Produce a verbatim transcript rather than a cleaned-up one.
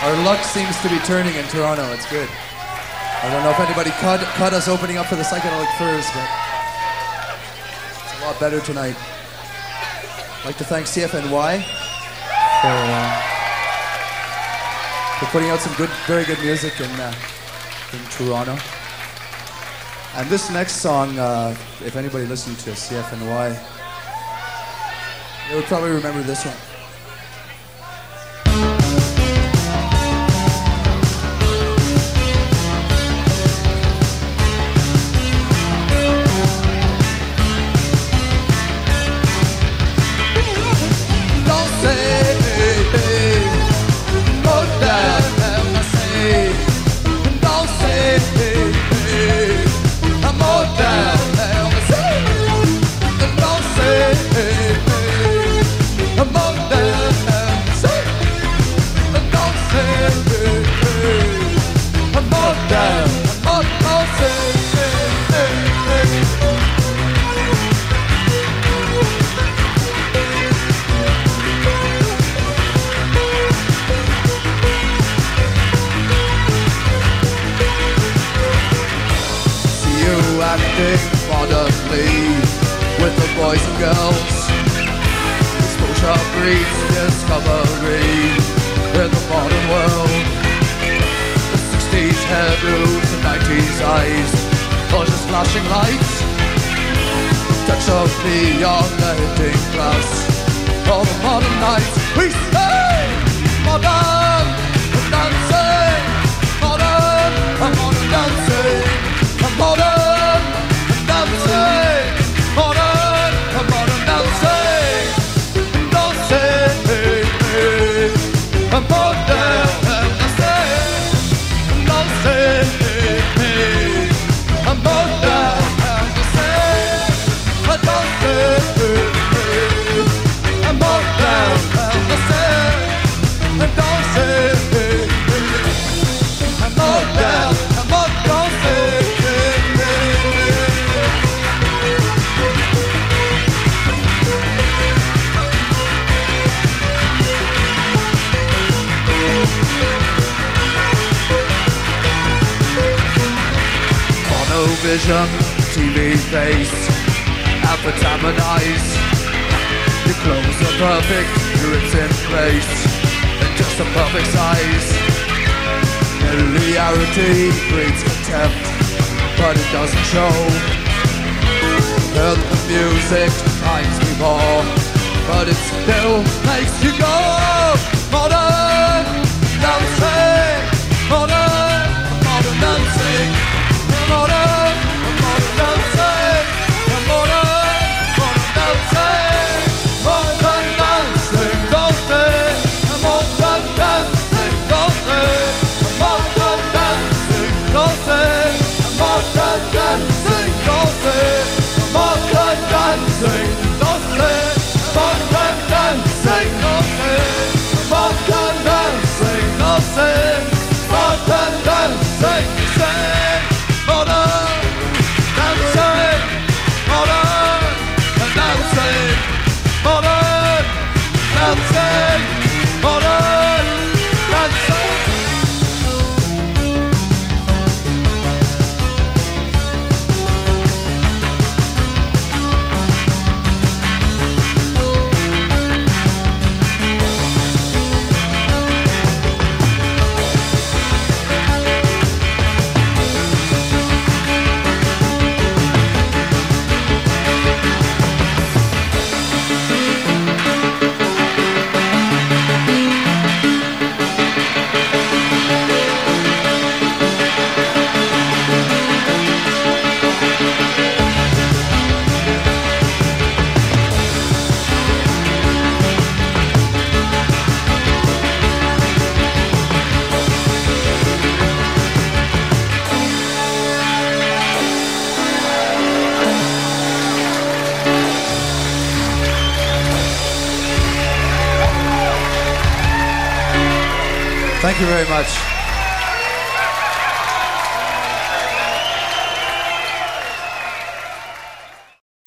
Our luck seems to be turning in Toronto. It's good. I don't know if anybody caught, caught us opening up for the Psychedelic Furs, but it's a lot better tonight. I'd like to thank C F N Y for, uh, for putting out some good, very good music in, uh, in Toronto. And this next song, uh, if anybody listened to C F N Y, they would probably remember this one. Modernly with the boys and girls, exposure breeds discovery in the modern world. The sixties hairdos, the nineties eyes, gorgeous flashing lights, touch of neon lighting glass. All the modern nights we say modern dancing, modern, modern dancing, modern. Vision, T V face, advertise. Your clothes are perfect, your rips in place, and just a perfect size. Familiarity breeds contempt, but it doesn't show. Heard the music times me more, but it still makes you go. Modern dancing, modern, modern dancing, modern. Thank you very much.